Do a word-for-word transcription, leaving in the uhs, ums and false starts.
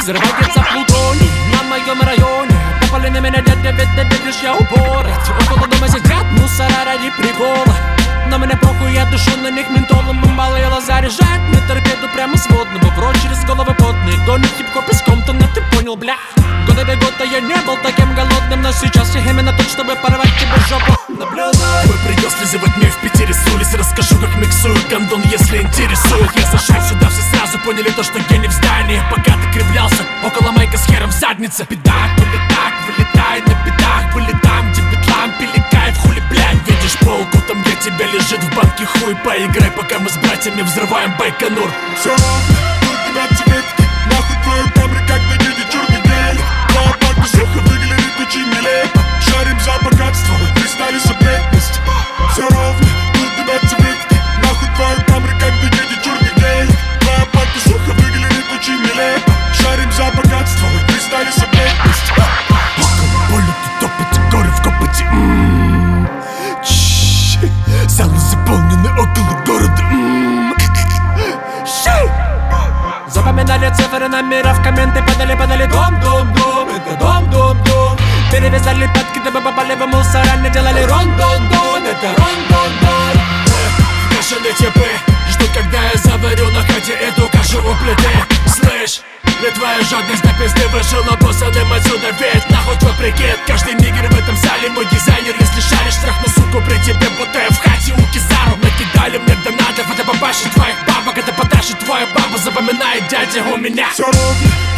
Взрывается плутоний на моем районе. Попали на меня, дядя, ведь ты видишь, я упорот. Около дома сидят мусора ради прикола. Но мне похуй, я душу на них ментолом. Бомбалейла заряжает мне торпеду прямо с водного. В рот через головы потные. Гонит хип-хоп из Комптона, ты понял, бля. Года до года я не был таким голодным, но сейчас я именно тут, чтобы порвать тебе жопу. Наблюдай. Вы придёт слезывать мне в Питере с улиц. Расскажу, как миксую гондон, если интересует. Я зашел сюда, все сразу поняли то, что я не в здании. Пока ты кривлялся, около майка с хером в заднице. Педак, вылетак, вылетай на педах. Были там, где бедлам, пили кайф, хули, блядь. Видишь полку, там где тебя лежит в банке хуй. Поиграй, пока мы с братьями взрываем Байконур. Все ровно, тут тебя цветки. Нахуй твою камеру, как на виде черный день. Твоя парка, сука, выглядит очень нелепо. Шарим за богатство, пристали за бедность. Все ровно, тут тебя цветки. Нахуй твою камеру, как на виде черный день. Твоя парка, сука, выглядит очень нелепо. Шарим за богатство, пристали за бедность. Около поля тут топоте, горы в копоте. Залы заполнены около города. Запоминали цифры номеров, комменты подали, подали. Дом, дом, дом, это дом, дом, дом. Перевязали пятки, дабы попали в мусора. Не делали рон, дон, дон, это рон, дон, дон. Бешеные типы ждут, когда я заварю на хате эту кашу у плиты. Слышь, не твоя жадность на пизды вышел обоссанным отсюда. Ведь нахуй твой прикид. Каждый нигер в этом зале мой дизайнер. Если шаришь, трахну суку при тебе, будто я в хате у Кизару. Накидали мне донатов, это папаши твоих бабок. Это подаши твоя баба, запоминает дядя у меня. Все ровно.